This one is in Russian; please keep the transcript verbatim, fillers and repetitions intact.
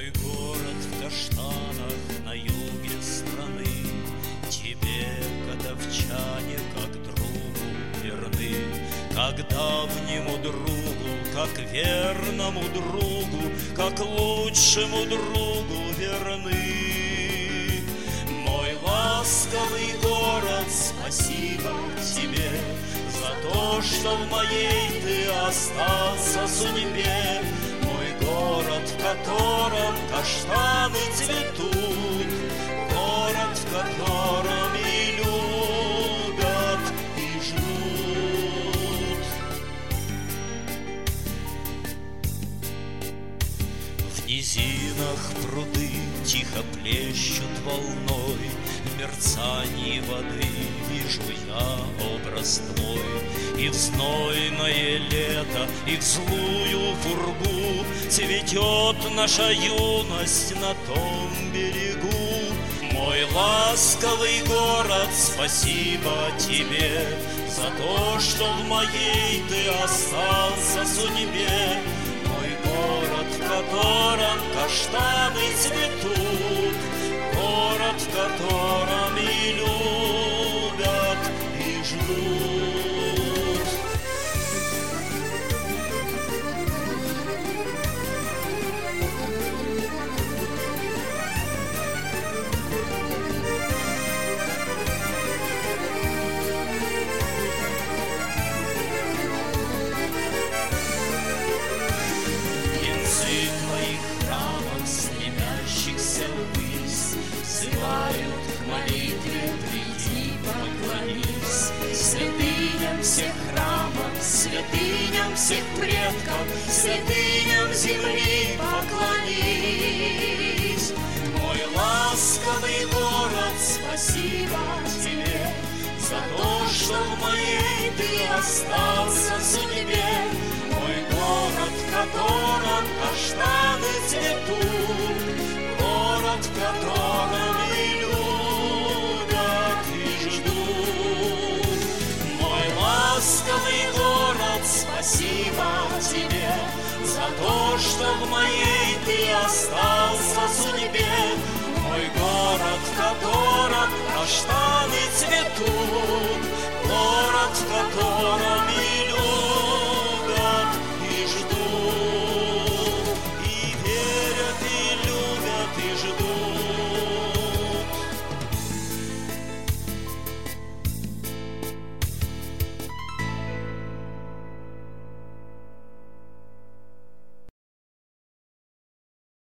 Мой город в каштанах на юге страны, тебе, котовчане, как другу верны, как давнему другу, как верному другу, как лучшему другу верны. Мой ласковый город, спасибо тебе за то, что в моей ты остался судьбе. Мой город, в котором каштаны цветут, город, в котором и любят, и ждут. В низинах пруды тихо плещут волной, в мерцании воды вижу я образ твой. И в знойное лето, и в злую пургу цветет наша юность на том берегу. Мой ласковый город, спасибо тебе за то, что в моей ты остался судьбе. Мой город, в котором каштаны цветут, город, в котором и любят, и ждут. Взывают к молитве, приди, поклонись святыням всех храмов, святыням всех предков, святыням земли поклонись. Мой ласковый город, спасибо тебе за то, что в моей ты остался судьбе. Мой город, в котором каштаны цветут, город, в котором и любят, и ждут. Мой ласковый город, спасибо тебе за то, что в моей ты остался судьбе. Мой город, в котором каштаны цветут, город, в котором и